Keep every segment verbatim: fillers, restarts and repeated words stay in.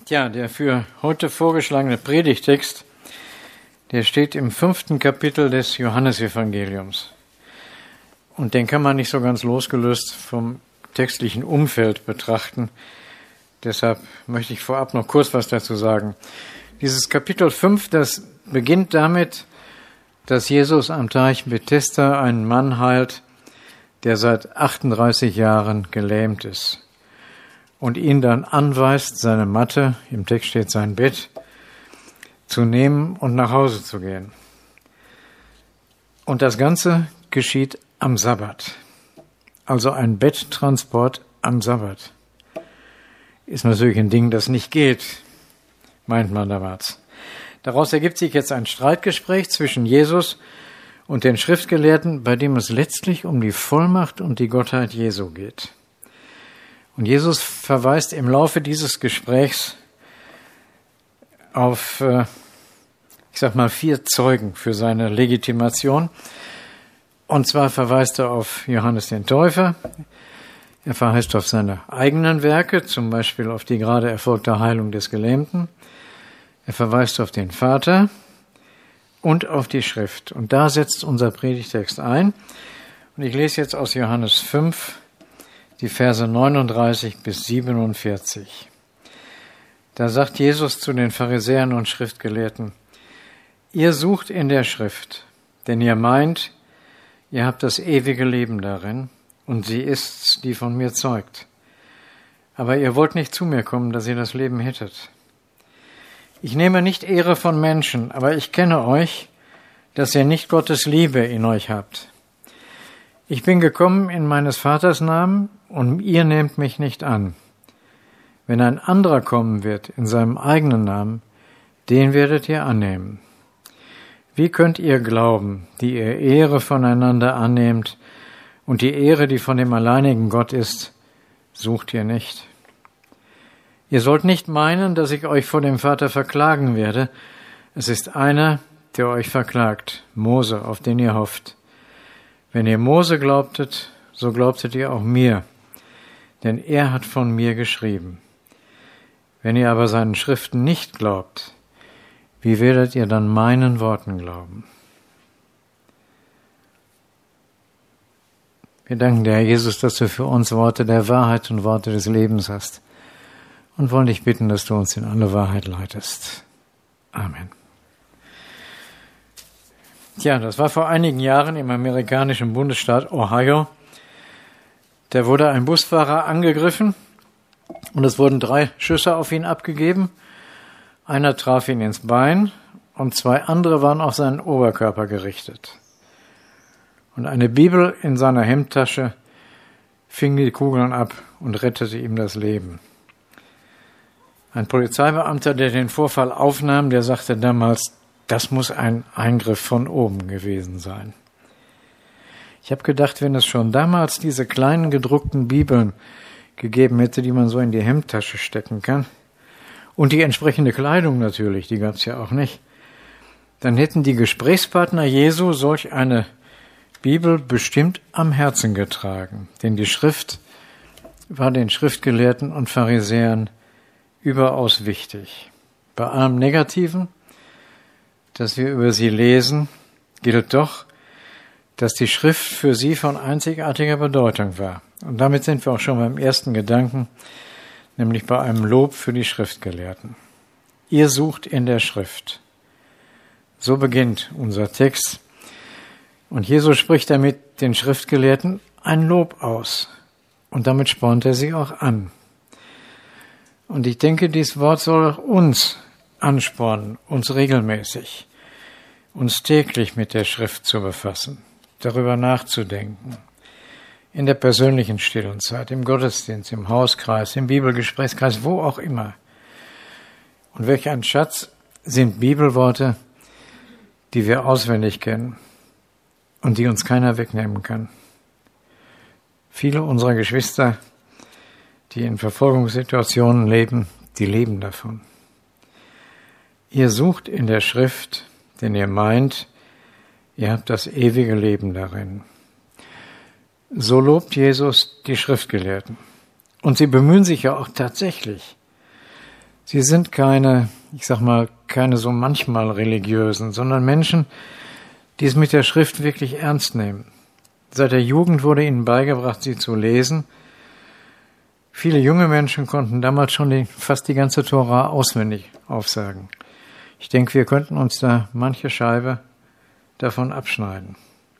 Tja, der für heute vorgeschlagene Predigtext, der steht im fünften Kapitel des Johannesevangeliums. Und den kann man nicht so ganz losgelöst vom textlichen Umfeld betrachten. Deshalb möchte ich vorab noch kurz was dazu sagen. Dieses Kapitel fünf, das beginnt damit, dass Jesus am Teich Bethesda einen Mann heilt, der seit achtunddreißig Jahren gelähmt ist. Und ihn dann anweist, seine Matte, im Text steht sein Bett, zu nehmen und nach Hause zu gehen. Und das Ganze geschieht am Sabbat. Also ein Betttransport am Sabbat. Ist natürlich ein Ding, das nicht geht, meint man damals. Daraus ergibt sich jetzt ein Streitgespräch zwischen Jesus und den Schriftgelehrten, bei dem es letztlich um die Vollmacht und die Gottheit Jesu geht. Und Jesus verweist im Laufe dieses Gesprächs auf, ich sag mal, vier Zeugen für seine Legitimation. Und zwar verweist er auf Johannes den Täufer, er verweist auf seine eigenen Werke, zum Beispiel auf die gerade erfolgte Heilung des Gelähmten, er verweist auf den Vater und auf die Schrift. Und da setzt unser Predigtext ein. Und ich lese jetzt aus Johannes fünf, die Verse neununddreißig bis siebenundvierzig. Da sagt Jesus zu den Pharisäern und Schriftgelehrten: Ihr sucht in der Schrift, denn ihr meint, ihr habt das ewige Leben darin, und sie ist's, die von mir zeugt. Aber ihr wollt nicht zu mir kommen, dass ihr das Leben hättet. Ich nehme nicht Ehre von Menschen, aber ich kenne euch, dass ihr nicht Gottes Liebe in euch habt. Ich bin gekommen in meines Vaters Namen, und ihr nehmt mich nicht an. Wenn ein anderer kommen wird in seinem eigenen Namen, den werdet ihr annehmen. Wie könnt ihr glauben, die ihr Ehre voneinander annehmt, und die Ehre, die von dem alleinigen Gott ist, sucht ihr nicht? Ihr sollt nicht meinen, dass ich euch vor dem Vater verklagen werde. Es ist einer, der euch verklagt, Mose, auf den ihr hofft. Wenn ihr Mose glaubtet, so glaubtet ihr auch mir, denn er hat von mir geschrieben. Wenn ihr aber seinen Schriften nicht glaubt, wie werdet ihr dann meinen Worten glauben? Wir danken dir, Herr Jesus, dass du für uns Worte der Wahrheit und Worte des Lebens hast und wollen dich bitten, dass du uns in alle Wahrheit leitest. Amen. Tja, das war vor einigen Jahren im amerikanischen Bundesstaat Ohio. Da wurde ein Busfahrer angegriffen und es wurden drei Schüsse auf ihn abgegeben. Einer traf ihn ins Bein und zwei andere waren auf seinen Oberkörper gerichtet. Und eine Bibel in seiner Hemdtasche fing die Kugeln ab und rettete ihm das Leben. Ein Polizeibeamter, der den Vorfall aufnahm, der sagte damals, das muss ein Eingriff von oben gewesen sein. Ich habe gedacht, wenn es schon damals diese kleinen gedruckten Bibeln gegeben hätte, die man so in die Hemdtasche stecken kann, und die entsprechende Kleidung natürlich, die gab es ja auch nicht, dann hätten die Gesprächspartner Jesu solch eine Bibel bestimmt am Herzen getragen. Denn die Schrift war den Schriftgelehrten und Pharisäern überaus wichtig. Bei allem Negativen, das wir über sie lesen, gilt doch, dass die Schrift für sie von einzigartiger Bedeutung war. Und damit sind wir auch schon beim ersten Gedanken, nämlich bei einem Lob für die Schriftgelehrten. Ihr sucht in der Schrift. So beginnt unser Text. Und Jesus spricht damit den Schriftgelehrten ein Lob aus. Und damit spornt er sie auch an. Und ich denke, dieses Wort soll auch uns anspornen, uns regelmäßig, uns täglich mit der Schrift zu befassen, darüber nachzudenken, in der persönlichen stillen Zeit, im Gottesdienst, im Hauskreis, im Bibelgesprächskreis, wo auch immer. Und welch ein Schatz sind Bibelworte, die wir auswendig kennen und die uns keiner wegnehmen kann. Viele unserer Geschwister, die in Verfolgungssituationen leben, die leben davon. Ihr sucht in der Schrift, denn ihr meint, ihr habt das ewige Leben darin. So lobt Jesus die Schriftgelehrten. Und sie bemühen sich ja auch tatsächlich. Sie sind keine, ich sag mal, keine so manchmal religiösen, sondern Menschen, die es mit der Schrift wirklich ernst nehmen. Seit der Jugend wurde ihnen beigebracht, sie zu lesen. Viele junge Menschen konnten damals schon die, fast die ganze Tora auswendig aufsagen. Ich denke, wir könnten uns da manche Scheibe davon abschneiden.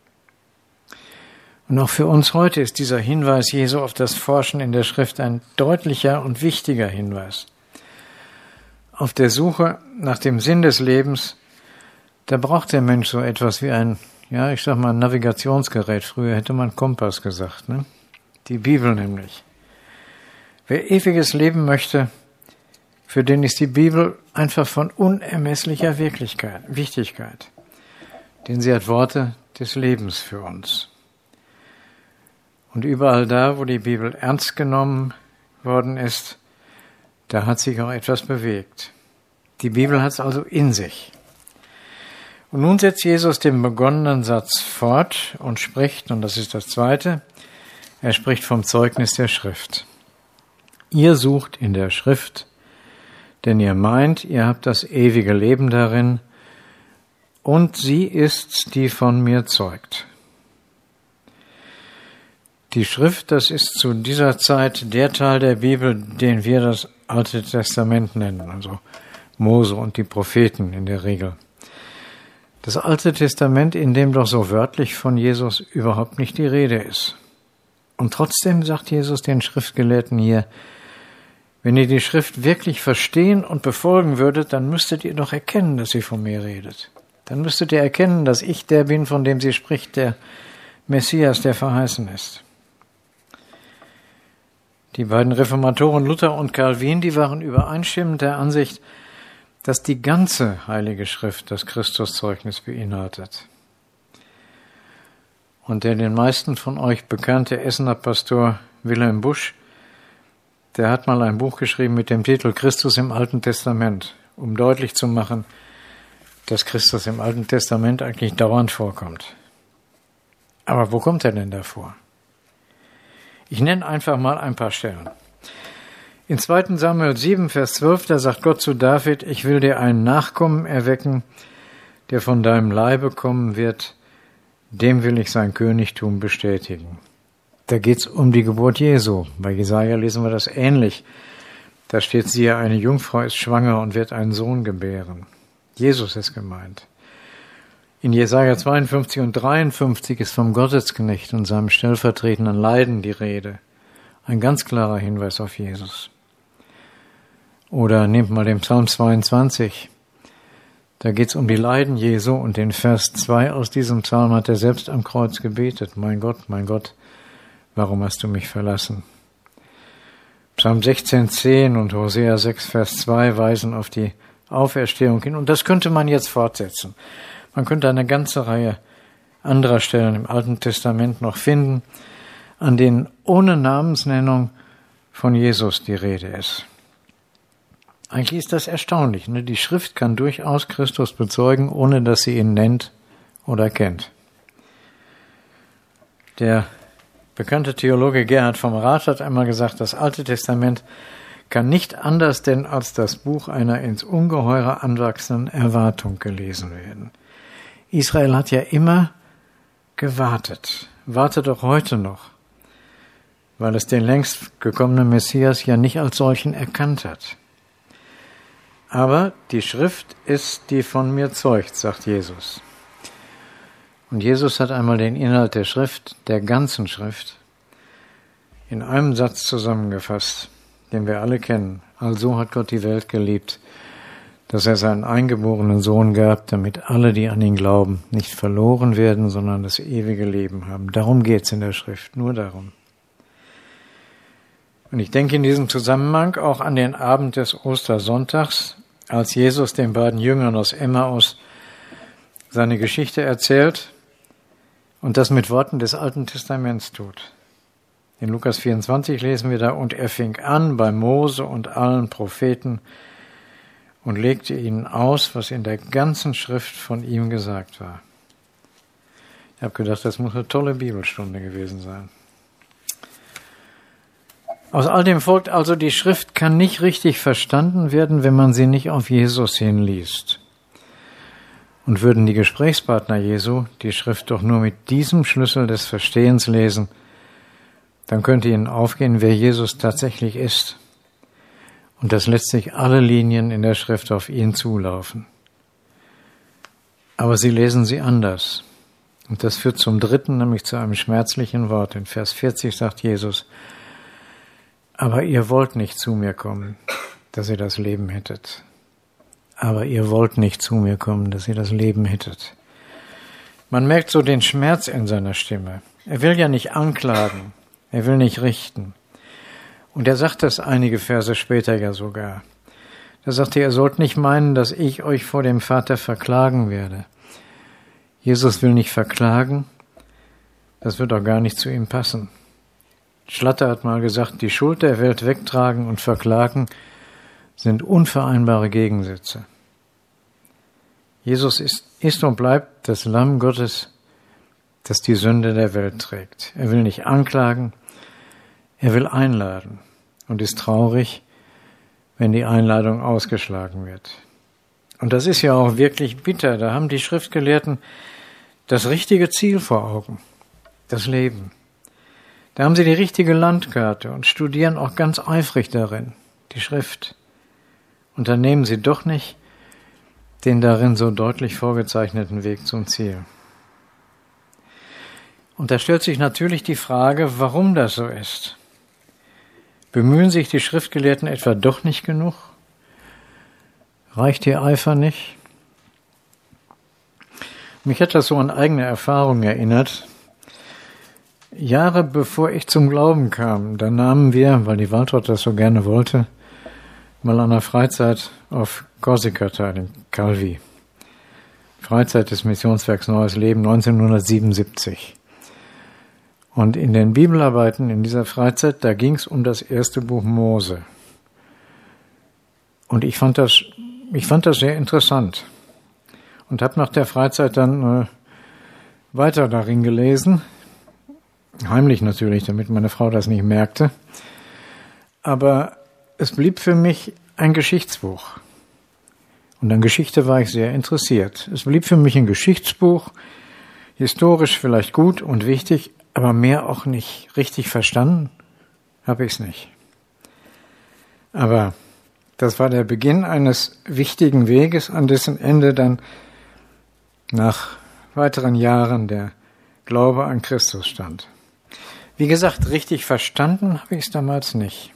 Und auch für uns heute ist dieser Hinweis Jesu auf das Forschen in der Schrift ein deutlicher und wichtiger Hinweis. Auf der Suche nach dem Sinn des Lebens, da braucht der Mensch so etwas wie ein, ja, ich sag mal, ein Navigationsgerät. Früher hätte man Kompass gesagt, ne? Die Bibel nämlich. Wer ewiges Leben möchte, für den ist die Bibel einfach von unermesslicher Wirklichkeit, Wichtigkeit. Denn sie hat Worte des Lebens für uns. Und überall da, wo die Bibel ernst genommen worden ist, da hat sich auch etwas bewegt. Die Bibel hat es also in sich. Und nun setzt Jesus den begonnenen Satz fort und spricht, und das ist das Zweite, er spricht vom Zeugnis der Schrift. Ihr sucht in der Schrift, denn ihr meint, ihr habt das ewige Leben darin, und sie ist's, die von mir zeugt. Die Schrift, das ist zu dieser Zeit der Teil der Bibel, den wir das Alte Testament nennen, also Mose und die Propheten in der Regel. Das Alte Testament, in dem doch so wörtlich von Jesus überhaupt nicht die Rede ist. Und trotzdem sagt Jesus den Schriftgelehrten hier, wenn ihr die Schrift wirklich verstehen und befolgen würdet, dann müsstet ihr doch erkennen, dass sie von mir redet. Dann müsstet ihr erkennen, dass ich der bin, von dem sie spricht, der Messias, der verheißen ist. Die beiden Reformatoren Luther und Calvin, die waren übereinstimmend der Ansicht, dass die ganze Heilige Schrift das Christuszeugnis beinhaltet. Und der den meisten von euch bekannte Essener Pastor Wilhelm Busch, der hat mal ein Buch geschrieben mit dem Titel Christus im Alten Testament, um deutlich zu machen, dass Christus im Alten Testament eigentlich dauernd vorkommt. Aber wo kommt er denn da vor? Ich nenne einfach mal ein paar Stellen. In zweiten Samuel sieben, Vers zwölf, da sagt Gott zu David, ich will dir einen Nachkommen erwecken, der von deinem Leibe kommen wird, dem will ich sein Königtum bestätigen. Da geht's um die Geburt Jesu. Bei Jesaja lesen wir das ähnlich. Da steht, siehe, eine Jungfrau ist schwanger und wird einen Sohn gebären. Jesus ist gemeint. In Jesaja zweiundfünfzig und dreiundfünfzig ist vom Gottesknecht und seinem stellvertretenden Leiden die Rede. Ein ganz klarer Hinweis auf Jesus. Oder nehmt mal den Psalm zweiundzwanzig. Da geht es um die Leiden Jesu und den Vers zwei aus diesem Psalm hat er selbst am Kreuz gebetet. Mein Gott, mein Gott, warum hast du mich verlassen? Psalm sechzehn, zehn und Hosea sechs, Vers zwei weisen auf die Auferstehung hin. Und das könnte man jetzt fortsetzen. Man könnte eine ganze Reihe anderer Stellen im Alten Testament noch finden, an denen ohne Namensnennung von Jesus die Rede ist. Eigentlich ist das erstaunlich, ne? Die Schrift kann durchaus Christus bezeugen, ohne dass sie ihn nennt oder kennt. Der bekannte Theologe Gerhard vom Rath hat einmal gesagt, das Alte Testament kann nicht anders denn als das Buch einer ins Ungeheure anwachsenden Erwartung gelesen werden. Israel hat ja immer gewartet, wartet auch heute noch, weil es den längst gekommenen Messias ja nicht als solchen erkannt hat. Aber die Schrift ist, die von mir zeugt, sagt Jesus. Und Jesus hat einmal den Inhalt der Schrift, der ganzen Schrift, in einem Satz zusammengefasst, den wir alle kennen. Also hat Gott die Welt geliebt, dass er seinen eingeborenen Sohn gab, damit alle, die an ihn glauben, nicht verloren werden, sondern das ewige Leben haben. Darum geht's in der Schrift, nur darum. Und ich denke in diesem Zusammenhang auch an den Abend des Ostersonntags, als Jesus den beiden Jüngern aus Emmaus seine Geschichte erzählt und das mit Worten des Alten Testaments tut. In Lukas vierundzwanzig lesen wir da, und er fing an bei Mose und allen Propheten und legte ihnen aus, was in der ganzen Schrift von ihm gesagt war. Ich habe gedacht, das muss eine tolle Bibelstunde gewesen sein. Aus all dem folgt also, die Schrift kann nicht richtig verstanden werden, wenn man sie nicht auf Jesus hinliest. Und würden die Gesprächspartner Jesu die Schrift doch nur mit diesem Schlüssel des Verstehens lesen, dann könnte ihnen aufgehen, wer Jesus tatsächlich ist. Und dass letztlich alle Linien in der Schrift auf ihn zulaufen. Aber sie lesen sie anders. Und das führt zum dritten, nämlich zu einem schmerzlichen Wort. In Vers vierzig sagt Jesus, aber ihr wollt nicht zu mir kommen, dass ihr das Leben hättet. Aber ihr wollt nicht zu mir kommen, dass ihr das Leben hättet. Man merkt so den Schmerz in seiner Stimme. Er will ja nicht anklagen, er will nicht richten. Und er sagt das einige Verse später ja sogar. Da sagt er, ihr sollt nicht meinen, dass ich euch vor dem Vater verklagen werde. Jesus will nicht verklagen, das wird auch gar nicht zu ihm passen. Schlatter hat mal gesagt, die Schuld der Welt wegtragen und verklagen sind unvereinbare Gegensätze. Jesus ist, ist und bleibt das Lamm Gottes, das die Sünde der Welt trägt. Er will nicht anklagen, er will einladen und ist traurig, wenn die Einladung ausgeschlagen wird. Und das ist ja auch wirklich bitter. Da haben die Schriftgelehrten das richtige Ziel vor Augen, das Leben. Da haben sie die richtige Landkarte und studieren auch ganz eifrig darin, die Schrift. Und dann nehmen sie doch nicht den darin so deutlich vorgezeichneten Weg zum Ziel. Und da stellt sich natürlich die Frage, warum das so ist. Bemühen sich die Schriftgelehrten etwa doch nicht genug? Reicht ihr Eifer nicht? Mich hat das so an eigene Erfahrung erinnert. Jahre bevor ich zum Glauben kam, da nahmen wir, weil die Waltraud das so gerne wollte, mal an einer Freizeit auf Korsika teil, in Calvi. Freizeit des Missionswerks Neues Leben neunzehnhundertsiebenundsiebzig. Und in den Bibelarbeiten in dieser Freizeit, da ging es um das erste Buch Mose. Und ich fand das, ich fand das sehr interessant. Und habe nach der Freizeit dann äh, weiter darin gelesen. Heimlich natürlich, damit meine Frau das nicht merkte. Aber es blieb für mich ein Geschichtsbuch. Und an Geschichte war ich sehr interessiert. Es blieb für mich ein Geschichtsbuch, historisch vielleicht gut und wichtig, aber mehr auch nicht. Richtig verstanden habe ich es nicht. Aber das war der Beginn eines wichtigen Weges, an dessen Ende dann nach weiteren Jahren der Glaube an Christus stand. Wie gesagt, richtig verstanden habe ich es damals nicht.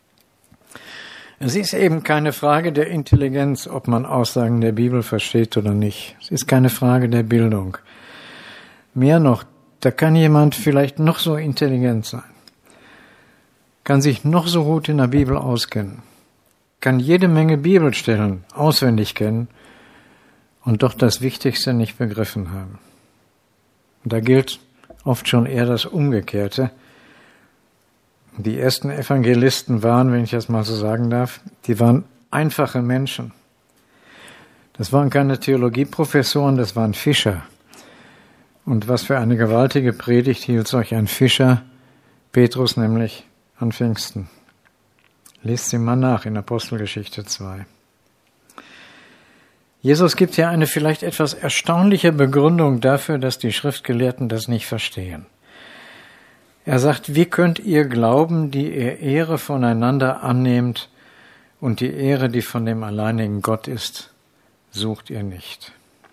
Es ist eben keine Frage der Intelligenz, ob man Aussagen der Bibel versteht oder nicht. Es ist keine Frage der Bildung. Mehr noch, da kann jemand vielleicht noch so intelligent sein, kann sich noch so gut in der Bibel auskennen, kann jede Menge Bibelstellen auswendig kennen und doch das Wichtigste nicht begriffen haben. Und da gilt oft schon eher das Umgekehrte. Die ersten Evangelisten waren, wenn ich das mal so sagen darf, die waren einfache Menschen. Das waren keine Theologieprofessoren, das waren Fischer. Und was für eine gewaltige Predigt hielt solch ein Fischer, Petrus nämlich, an Pfingsten. Lest sie mal nach in Apostelgeschichte zwei. Jesus gibt ja eine vielleicht etwas erstaunliche Begründung dafür, dass die Schriftgelehrten das nicht verstehen. Er sagt, wie könnt ihr glauben, die ihr Ehre voneinander annehmt und die Ehre, die von dem alleinigen Gott ist, sucht ihr nicht.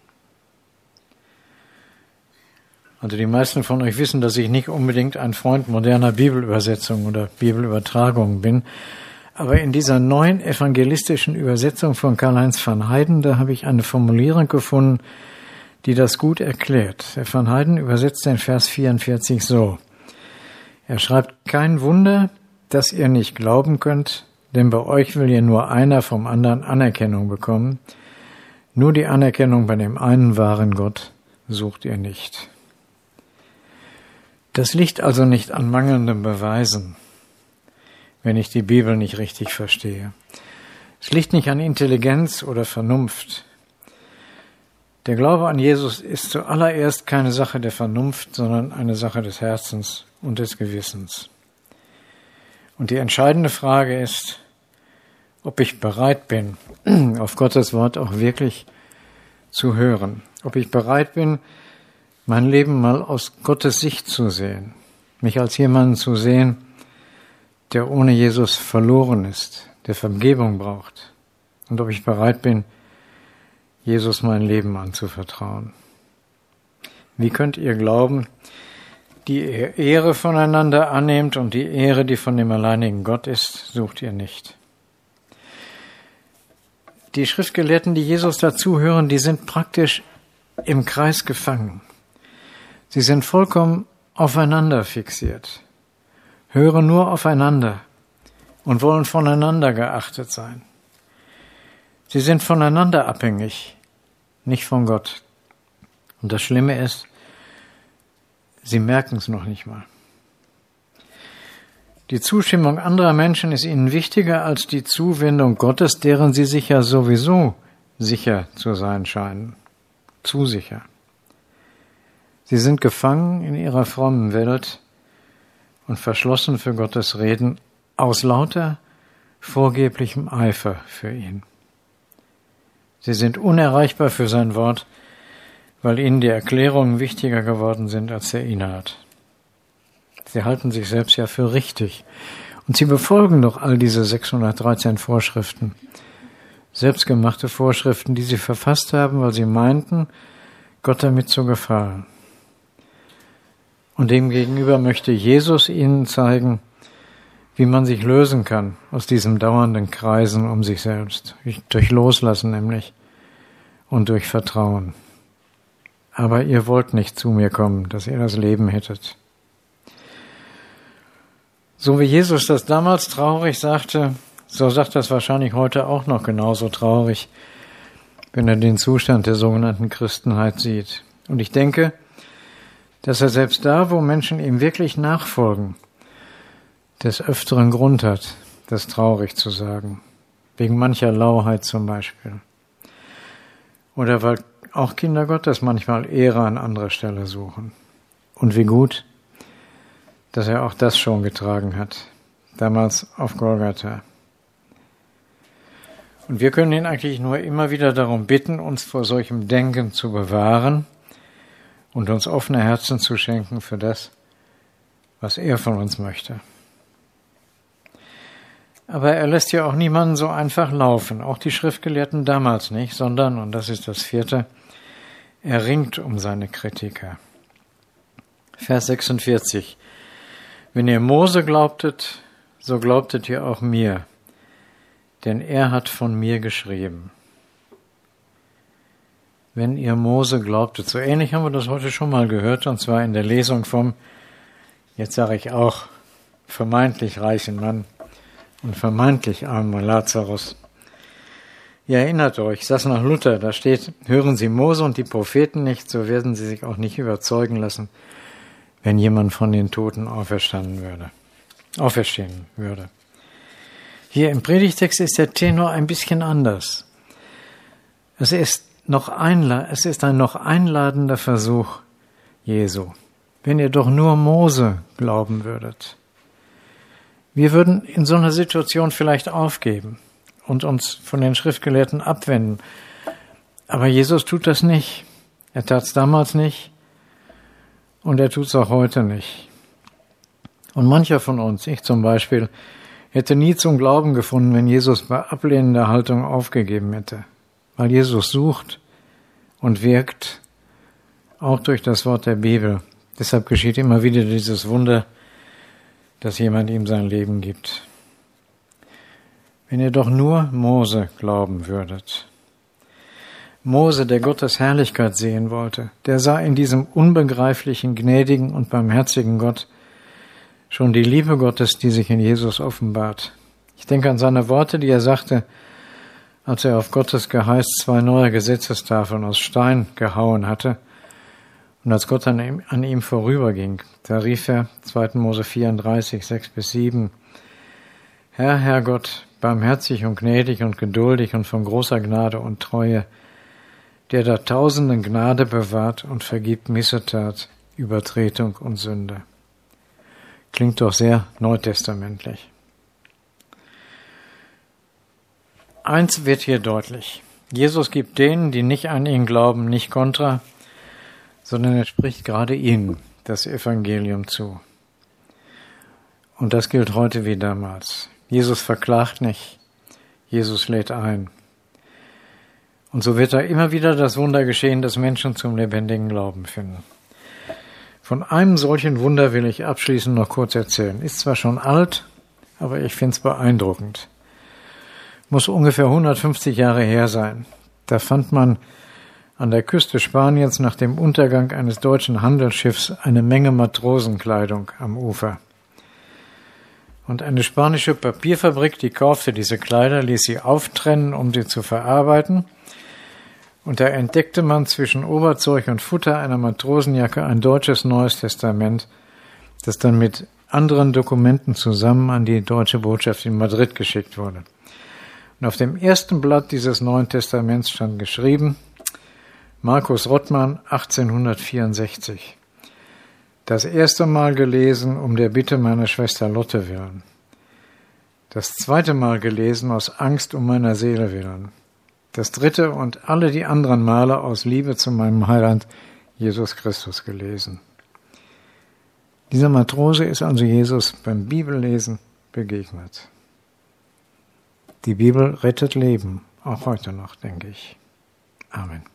Also die meisten von euch wissen, dass ich nicht unbedingt ein Freund moderner Bibelübersetzung oder Bibelübertragung bin. Aber in dieser neuen evangelistischen Übersetzung von Karl-Heinz van Heiden, da habe ich eine Formulierung gefunden, die das gut erklärt. Herr van Heiden übersetzt den Vers vierundvierzig so. Er schreibt, kein Wunder, dass ihr nicht glauben könnt, denn bei euch will ja nur einer vom anderen Anerkennung bekommen. Nur die Anerkennung bei dem einen wahren Gott sucht ihr nicht. Das liegt also nicht an mangelnden Beweisen, wenn ich die Bibel nicht richtig verstehe. Es liegt nicht an Intelligenz oder Vernunft. Der Glaube an Jesus ist zuallererst keine Sache der Vernunft, sondern eine Sache des Herzens und des Gewissens. Und die entscheidende Frage ist, ob ich bereit bin, auf Gottes Wort auch wirklich zu hören. Ob ich bereit bin, mein Leben mal aus Gottes Sicht zu sehen. Mich als jemanden zu sehen, der ohne Jesus verloren ist, der Vergebung braucht. Und ob ich bereit bin, Jesus mein Leben anzuvertrauen. Wie könnt ihr glauben, die ihr Ehre voneinander annehmt und die Ehre, die von dem alleinigen Gott ist, sucht ihr nicht? Die Schriftgelehrten, die Jesus dazuhören, die sind praktisch im Kreis gefangen. Sie sind vollkommen aufeinander fixiert, hören nur aufeinander und wollen voneinander geachtet sein. Sie sind voneinander abhängig, nicht von Gott. Und das Schlimme ist, sie merken es noch nicht mal. Die Zustimmung anderer Menschen ist ihnen wichtiger als die Zuwendung Gottes, deren sie sich ja sowieso sicher zu sein scheinen. Zu sicher. Sie sind gefangen in ihrer frommen Welt und verschlossen für Gottes Reden aus lauter vorgeblichem Eifer für ihn. Sie sind unerreichbar für sein Wort, weil ihnen die Erklärungen wichtiger geworden sind als der Inhalt. Sie halten sich selbst ja für richtig. Und sie befolgen doch all diese sechshundertdreizehn Vorschriften. Selbstgemachte Vorschriften, die sie verfasst haben, weil sie meinten, Gott damit zu gefallen. Und demgegenüber möchte Jesus ihnen zeigen, wie man sich lösen kann aus diesem dauernden Kreisen um sich selbst. Durch Loslassen nämlich und durch Vertrauen. Aber ihr wollt nicht zu mir kommen, dass ihr das Leben hättet. So wie Jesus das damals traurig sagte, so sagt das wahrscheinlich heute auch noch genauso traurig, wenn er den Zustand der sogenannten Christenheit sieht. Und ich denke, dass er selbst da, wo Menschen ihm wirklich nachfolgen, des Öfteren Grund hat, das traurig zu sagen. Wegen mancher Lauheit zum Beispiel. Oder weil auch Kinder Gottes manchmal Ehre an anderer Stelle suchen. Und wie gut, dass er auch das schon getragen hat, damals auf Golgatha. Und wir können ihn eigentlich nur immer wieder darum bitten, uns vor solchem Denken zu bewahren und uns offene Herzen zu schenken für das, was er von uns möchte. Aber er lässt ja auch niemanden so einfach laufen, auch die Schriftgelehrten damals nicht, sondern, und das ist das vierte, er ringt um seine Kritiker. Vers sechsundvierzig. Wenn ihr Mose glaubtet, so glaubtet ihr auch mir, denn er hat von mir geschrieben. Wenn ihr Mose glaubtet, so ähnlich haben wir das heute schon mal gehört, und zwar in der Lesung vom, jetzt sage ich auch, vermeintlich reichen Mann und vermeintlich armen Lazarus. Ihr erinnert euch, das nach Luther, da steht, hören Sie Mose und die Propheten nicht, so werden sie sich auch nicht überzeugen lassen, wenn jemand von den Toten auferstanden würde, auferstehen würde. Hier im Predigtext ist der Tenor ein bisschen anders. Es ist, noch einla- es ist ein noch einladender Versuch Jesu. Wenn ihr doch nur Mose glauben würdet. Wir würden in so einer Situation vielleicht aufgeben und uns von den Schriftgelehrten abwenden. Aber Jesus tut das nicht. Er tat es damals nicht und er tut es auch heute nicht. Und mancher von uns, ich zum Beispiel, hätte nie zum Glauben gefunden, wenn Jesus bei ablehnender Haltung aufgegeben hätte. Weil Jesus sucht und wirkt, auch durch das Wort der Bibel. Deshalb geschieht immer wieder dieses Wunder, dass jemand ihm sein Leben gibt. Wenn ihr doch nur Mose glauben würdet. Mose, der Gottes Herrlichkeit sehen wollte, der sah in diesem unbegreiflichen, gnädigen und barmherzigen Gott schon die Liebe Gottes, die sich in Jesus offenbart. Ich denke an seine Worte, die er sagte, als er auf Gottes Geheiß zwei neue Gesetzestafeln aus Stein gehauen hatte und als Gott an ihm, an ihm vorüberging. Da rief er, zweiter Mose vierunddreißig, sechs bis sieben, Herr, Herr Gott, barmherzig und gnädig und geduldig und von großer Gnade und Treue, der da Tausenden Gnade bewahrt und vergibt Missetat, Übertretung und Sünde. Klingt doch sehr neutestamentlich. Eins wird hier deutlich. Jesus gibt denen, die nicht an ihn glauben, nicht Kontra, sondern er spricht gerade ihnen das Evangelium zu. Und das gilt heute wie damals. Jesus verklagt nicht, Jesus lädt ein. Und so wird da immer wieder das Wunder geschehen, dass Menschen zum lebendigen Glauben finden. Von einem solchen Wunder will ich abschließend noch kurz erzählen. Ist zwar schon alt, aber ich finde es beeindruckend. Muss ungefähr hundertfünfzig Jahre her sein. Da fand man an der Küste Spaniens nach dem Untergang eines deutschen Handelsschiffs eine Menge Matrosenkleidung am Ufer. Und eine spanische Papierfabrik, die kaufte diese Kleider, ließ sie auftrennen, um sie zu verarbeiten. Und da entdeckte man zwischen Oberzeug und Futter einer Matrosenjacke ein deutsches Neues Testament, das dann mit anderen Dokumenten zusammen an die deutsche Botschaft in Madrid geschickt wurde. Und auf dem ersten Blatt dieses Neuen Testaments stand geschrieben, Markus Rottmann, achtzehnhundertvierundsechzig. Das erste Mal gelesen um der Bitte meiner Schwester Lotte willen. Das zweite Mal gelesen aus Angst um meiner Seele willen. Das dritte und alle die anderen Male aus Liebe zu meinem Heiland Jesus Christus gelesen. Dieser Matrose ist also Jesus beim Bibellesen begegnet. Die Bibel rettet Leben, auch heute noch, denke ich. Amen.